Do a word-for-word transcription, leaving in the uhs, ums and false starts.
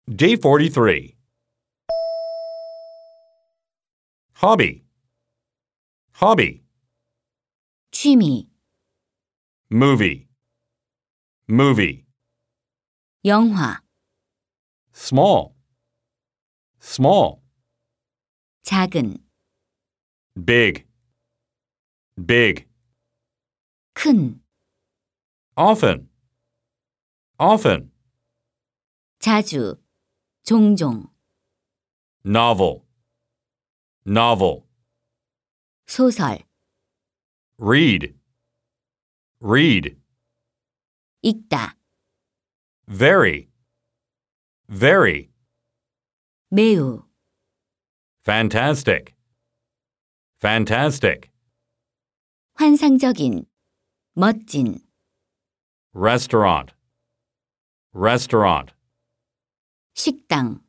Day forty-three. Hobby. Hobby. 취미, Movie. Movie. 영화, Small. Small. 작은, Big. Big. 큰, Often. Often. 자주, 종종, Novel. Novel. 소설, Read. Read. 읽다, Very. Very. 매우, Fantastic. Fantastic. 환상적인, 멋진, Restaurant. Restaurant. 식당.